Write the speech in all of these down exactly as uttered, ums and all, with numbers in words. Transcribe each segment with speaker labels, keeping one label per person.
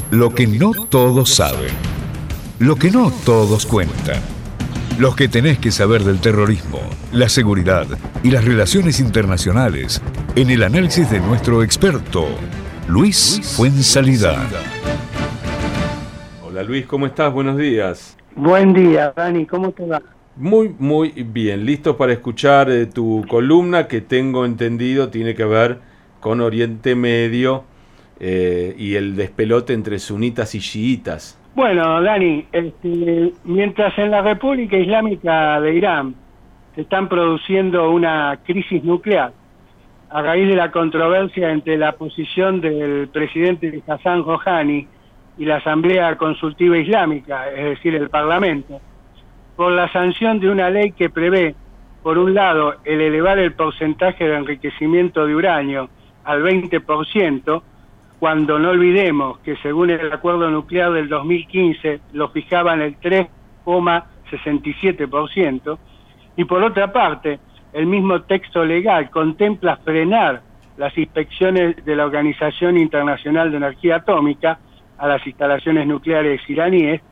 Speaker 1: Lo que no todos saben. Lo que no todos cuentan. Los que tenés que saber del terrorismo, la seguridad y las relaciones internacionales en el análisis de nuestro experto, Luis Fuenzalida.
Speaker 2: Hola Luis, ¿cómo estás? Buenos días.
Speaker 3: Buen día, Dani, ¿cómo te va?
Speaker 2: Muy, muy bien. Listo para escuchar eh, tu columna que tengo entendido tiene que ver con Oriente Medio eh, y el despelote entre sunitas y chiitas.
Speaker 3: Bueno, Dani, este, mientras en la República Islámica de Irán se están produciendo una crisis nuclear a raíz de la controversia entre la posición del presidente Hassan Rouhani y la Asamblea Consultiva Islámica, es decir, el Parlamento, por la sanción de una ley que prevé, por un lado, el elevar el porcentaje de enriquecimiento de uranio al veinte por ciento, cuando no olvidemos que según el acuerdo nuclear del dos mil quince lo fijaba en el tres coma sesenta y siete por ciento, y por otra parte, el mismo texto legal contempla frenar las inspecciones de la Organización Internacional de Energía Atómica a las instalaciones nucleares iraníes,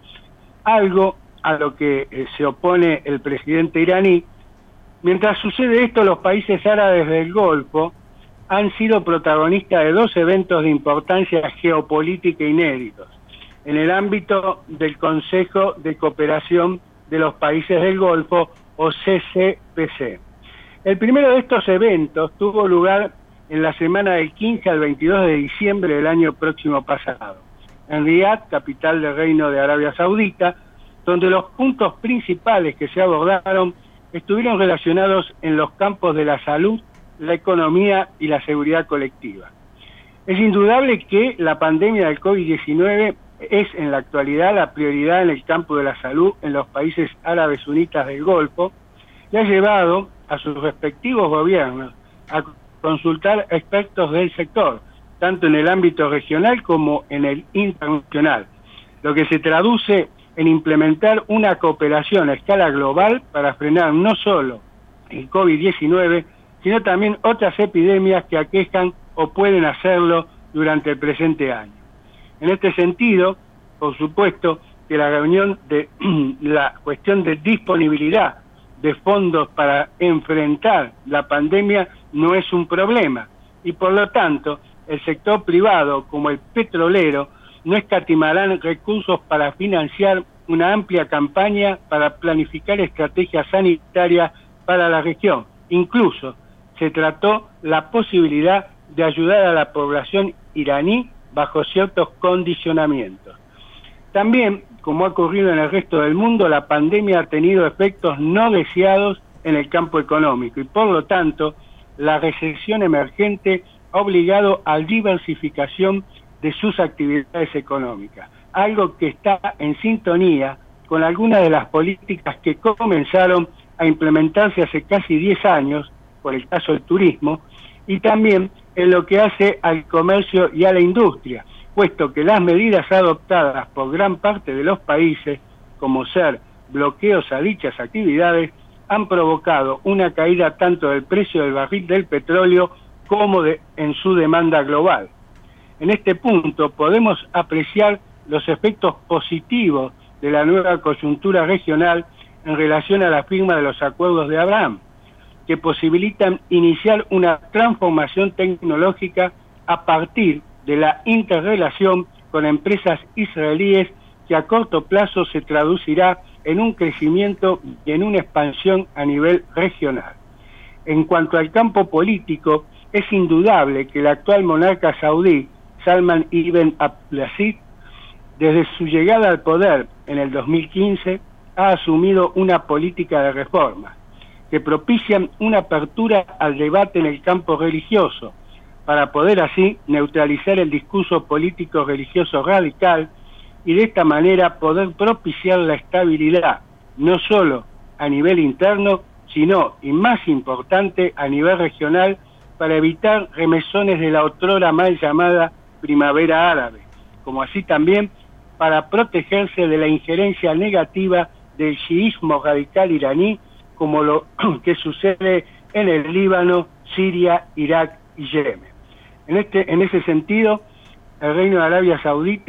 Speaker 3: algo a lo que eh, se opone el presidente iraní. Mientras sucede esto, los países árabes del Golfo han sido protagonistas de dos eventos de importancia geopolítica inéditos en el ámbito del Consejo de Cooperación de los Países del Golfo, o C C P C. El primero de estos eventos tuvo lugar en la semana del quince al veintidós de diciembre del año próximo pasado, en Riad, capital del Reino de Arabia Saudita, donde los puntos principales que se abordaron estuvieron relacionados en los campos de la salud, la economía y la seguridad colectiva. Es indudable que la pandemia del COVID diecinueve es en la actualidad la prioridad en el campo de la salud en los países árabes sunitas del Golfo y ha llevado a sus respectivos gobiernos a consultar expertos del sector, tanto en el ámbito regional como en el internacional, lo que se traduce en implementar una cooperación a escala global para frenar no solo el COVID diecinueve, sino también otras epidemias que aquejan o pueden hacerlo durante el presente año. En este sentido, por supuesto, que la reunión de la cuestión de disponibilidad de fondos para enfrentar la pandemia no es un problema, y por lo tanto, el sector privado, como el petrolero, no escatimarán recursos para financiar una amplia campaña para planificar estrategias sanitarias para la región. Incluso se trató la posibilidad de ayudar a la población iraní bajo ciertos condicionamientos. También, como ha ocurrido en el resto del mundo, la pandemia ha tenido efectos no deseados en el campo económico y, por lo tanto, la recesión emergente ha obligado a diversificación de sus actividades económicas, algo que está en sintonía con algunas de las políticas que comenzaron a implementarse hace casi diez años, por el caso del turismo, y también en lo que hace al comercio y a la industria, puesto que las medidas adoptadas por gran parte de los países, como ser bloqueos a dichas actividades, han provocado una caída tanto del precio del barril del petróleo como de, en su demanda global. En este punto podemos apreciar los efectos positivos de la nueva coyuntura regional en relación a la firma de los acuerdos de Abraham, que posibilitan iniciar una transformación tecnológica a partir de la interrelación con empresas israelíes que a corto plazo se traducirá en un crecimiento y en una expansión a nivel regional. En cuanto al campo político, es indudable que el actual monarca saudí, Salman ibn Abdulaziz, desde su llegada al poder en el dos mil quince, ha asumido una política de reforma que propician una apertura al debate en el campo religioso, para poder así neutralizar el discurso político religioso radical y de esta manera poder propiciar la estabilidad, no solo a nivel interno, sino, y más importante, a nivel regional, para evitar remesones de la otrora mal llamada primavera árabe, como así también para protegerse de la injerencia negativa del chiismo radical iraní, como lo que sucede en el Líbano, Siria, Irak y Yemen. En, este, en ese sentido, el Reino de Arabia Saudita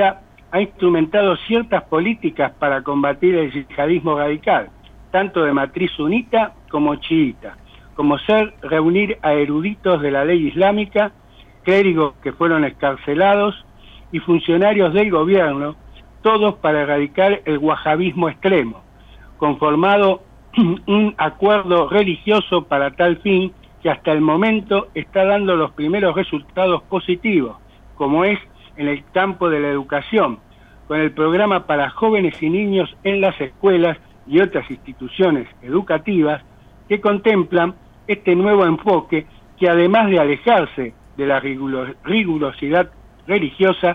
Speaker 3: ha instrumentado ciertas políticas para combatir el yihadismo radical, tanto de matriz sunita como chiita, como ser reunir a eruditos de la ley islámica, clérigos que fueron excarcelados y funcionarios del gobierno, todos para erradicar el wahabismo extremo, conformado un acuerdo religioso para tal fin que hasta el momento está dando los primeros resultados positivos, como es en el campo de la educación, con el programa para jóvenes y niños en las escuelas y otras instituciones educativas que contemplan este nuevo enfoque que, además de alejarse de la rigurosidad religiosa,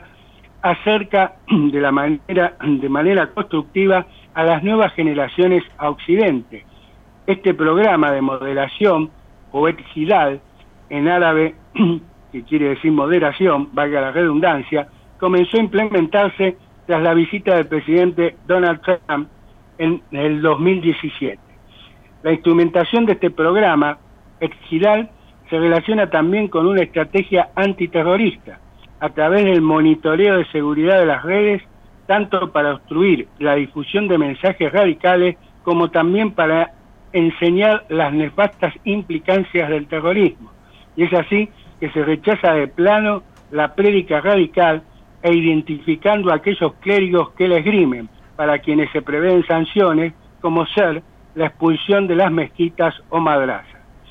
Speaker 3: acerca de la manera de manera constructiva a las nuevas generaciones a Occidente. Este programa de moderación, o Ethidal, en árabe, que quiere decir moderación, valga la redundancia, comenzó a implementarse tras la visita del presidente Donald Trump en el dos mil diecisiete. La instrumentación de este programa, Ethidal, se relaciona también con una estrategia antiterrorista, a través del monitoreo de seguridad de las redes, tanto para obstruir la difusión de mensajes radicales, como también para enseñar las nefastas implicancias del terrorismo. Y es así que se rechaza de plano la prédica radical e identificando a aquellos clérigos que la esgrimen, para quienes se prevén sanciones, como ser la expulsión de las mezquitas o madrasas.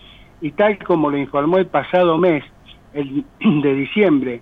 Speaker 3: Y tal como lo informó el pasado mes el, de diciembre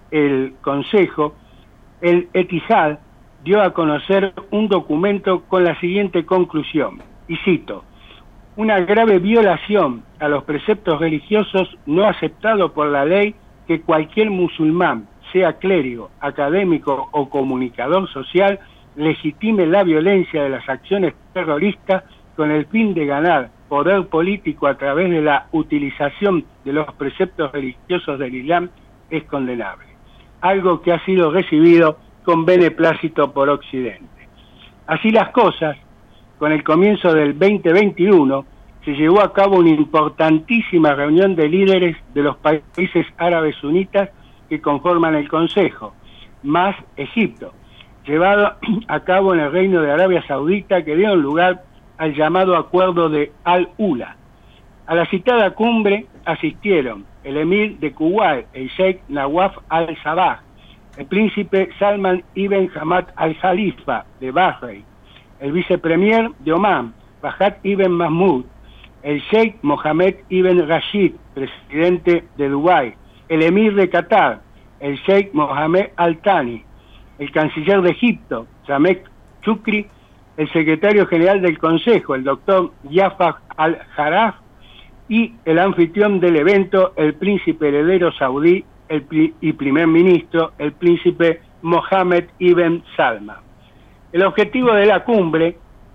Speaker 3: el Consejo, el Etihad dio a conocer un documento con la siguiente conclusión, y cito: una grave violación a los preceptos religiosos no aceptado por la ley que cualquier musulmán, sea clérigo, académico o comunicador social, legitime la violencia de las acciones terroristas con el fin de ganar poder político a través de la utilización de los preceptos religiosos del Islam es condenable, algo que ha sido recibido con beneplácito por Occidente. Así las cosas, con el comienzo del veinte veintiuno, se llevó a cabo una importantísima reunión de líderes de los países árabes sunitas que conforman el Consejo, más Egipto, llevado a cabo en el Reino de Arabia Saudita, que dieron lugar al llamado Acuerdo de Al-Ula. A la citada cumbre asistieron el emir de Kuwait, el Sheikh Nawaf al-Sabah, el príncipe Salman ibn Hamad al-Khalifa de Bahrein, el vicepremier de Omán, Fahad ibn Mahmoud, el Sheikh Mohammed ibn Rashid, presidente de Dubái, el emir de Qatar, el Sheikh Mohammed al-Thani, el canciller de Egipto, Samek Shukri, el secretario general del Consejo, el doctor Jafar al-Jarraf, y el anfitrión del evento, el príncipe heredero saudí el pri y primer ministro, el príncipe Mohammed ibn Salman. El objetivo de la cumbre,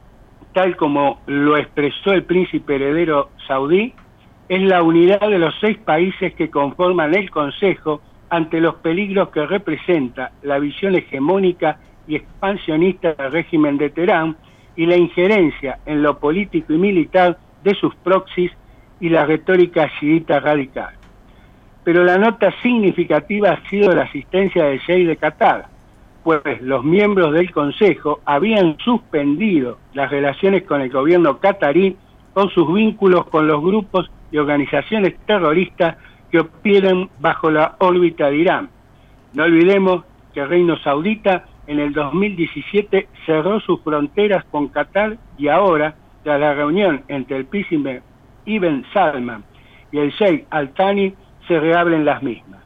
Speaker 3: tal como lo expresó el príncipe heredero saudí, es la unidad de los seis países que conforman el Consejo ante los peligros que representa la visión hegemónica y expansionista del régimen de Teherán y la injerencia en lo político y militar de sus proxies y la retórica chiita radical. Pero la nota significativa ha sido la asistencia del Sheikh de Qatar, pues los miembros del Consejo habían suspendido las relaciones con el gobierno catarí por sus vínculos con los grupos y organizaciones terroristas que operan bajo la órbita de Irán. No olvidemos que el Reino Saudita en el dos mil diecisiete cerró sus fronteras con Qatar y ahora, tras la reunión entre el príncipe Ibn Salman y el Sheikh Al-Thani, se reabren las mismas.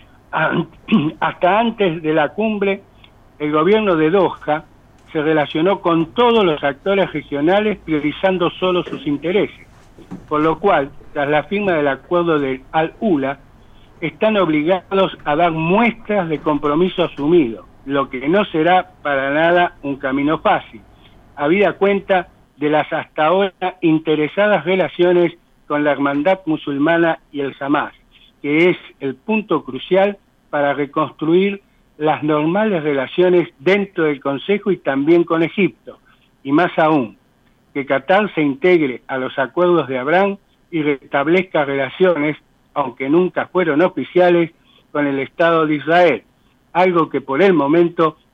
Speaker 3: Hasta antes de la cumbre, el gobierno de Doha se relacionó con todos los actores regionales priorizando solo sus intereses, por lo cual, tras la firma del acuerdo del Al-Ula, están obligados a dar muestras de compromiso asumido, lo que no será para nada un camino fácil, habida cuenta de las hasta ahora interesadas relaciones con la hermandad musulmana y el Hamas, que es el punto crucial para reconstruir las normales relaciones dentro del Consejo y también con Egipto, y más aún, que Qatar se integre a los acuerdos de Abraham y restablezca relaciones, aunque nunca fueron oficiales, con el Estado de Israel, algo que por el momento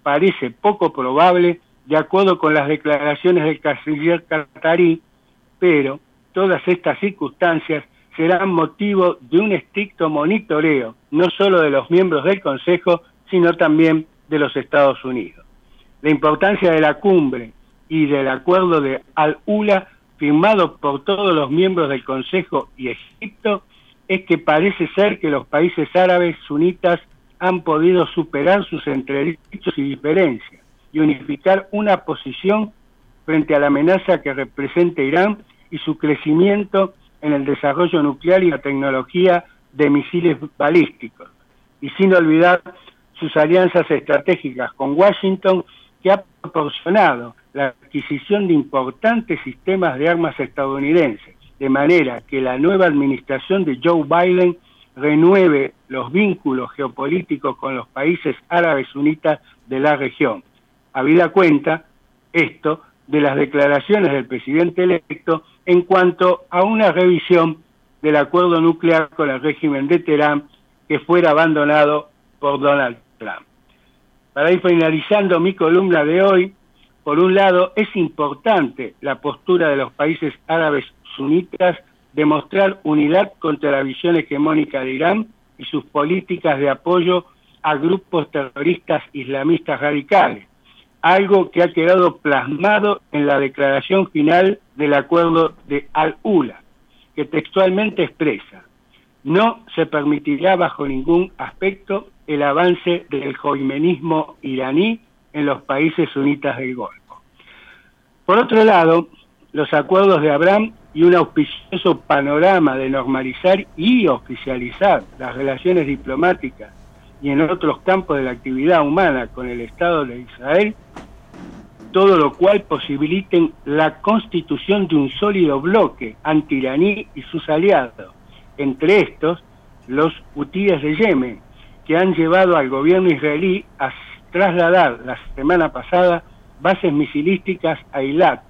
Speaker 3: parece poco probable de acuerdo con las declaraciones del canciller qatarí, pero todas estas circunstancias serán motivo de un estricto monitoreo, no solo de los miembros del Consejo, sino también de los Estados Unidos. La importancia de la cumbre y del acuerdo de Al-Ula, firmado por todos los miembros del Consejo y Egipto, es que parece ser que los países árabes sunitas han podido superar sus entredichos y diferencias y unificar una posición frente a la amenaza que representa Irán y su crecimiento en el desarrollo nuclear y la tecnología de misiles balísticos, y sin olvidar sus alianzas estratégicas con Washington, que ha proporcionado la adquisición de importantes sistemas de armas estadounidenses, de manera que la nueva administración de Joe Biden renueve los vínculos geopolíticos con los países árabes sunitas de la región. Habida cuenta esto de las declaraciones del presidente electo en cuanto a una revisión del acuerdo nuclear con el régimen de Teherán que fuera abandonado por Donald Trump. Para ir finalizando mi columna de hoy, por un lado es importante la postura de los países árabes sunitas de mostrar unidad contra la visión hegemónica de Irán y sus políticas de apoyo a grupos terroristas islamistas radicales, algo que ha quedado plasmado en la declaración final del acuerdo de Al-Ula, que textualmente expresa: no se permitirá bajo ningún aspecto el avance del joimenismo iraní en los países sunitas del Golfo. Por otro lado, los acuerdos de Abraham y un auspicioso panorama de normalizar y oficializar las relaciones diplomáticas y en otros campos de la actividad humana con el Estado de Israel, todo lo cual posibiliten la constitución de un sólido bloque anti-iraní y sus aliados, entre estos los hutíes de Yemen, que han llevado al gobierno israelí a trasladar la semana pasada bases misilísticas a Eilat,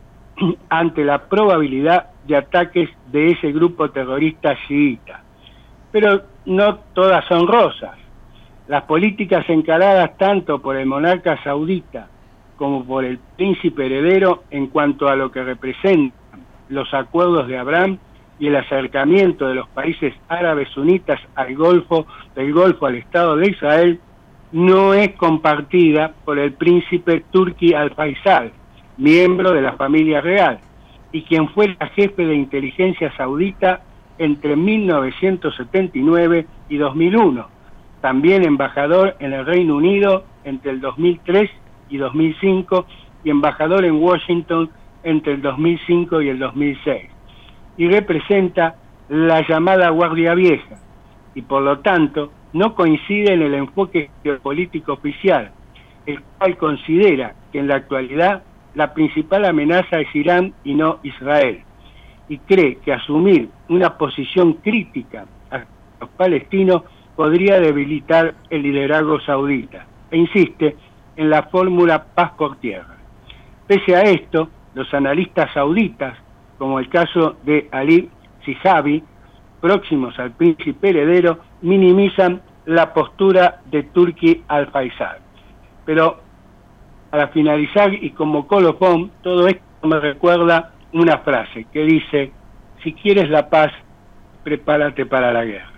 Speaker 3: ante la probabilidad de ataques de ese grupo terrorista chiita. Pero no todas son rosas. Las políticas encaradas tanto por el monarca saudita como por el príncipe heredero en cuanto a lo que representan los acuerdos de Abraham y el acercamiento de los países árabes sunitas al Golfo, del Golfo al Estado de Israel, no es compartida por el príncipe Turki al-Faisal, miembro de la familia real, y quien fue la jefe de inteligencia saudita entre mil novecientos setenta y nueve y dos mil uno, también embajador en el Reino Unido entre el dos mil tres y dos mil cinco y embajador en Washington entre el dos mil cinco y el dos mil seis, y representa la llamada Guardia Vieja, y por lo tanto no coincide en el enfoque geopolítico oficial, el cual considera que en la actualidad la principal amenaza es Irán y no Israel, y cree que asumir una posición crítica a los palestinos podría debilitar el liderazgo saudita, e insiste en la fórmula paz por tierra. Pese a esto, los analistas sauditas, como el caso de Ali Sihabi, próximos al príncipe heredero, minimizan la postura de Turki al-Faisal. Pero para finalizar y como colofón, todo esto me recuerda una frase que dice: si quieres la paz, prepárate para la guerra.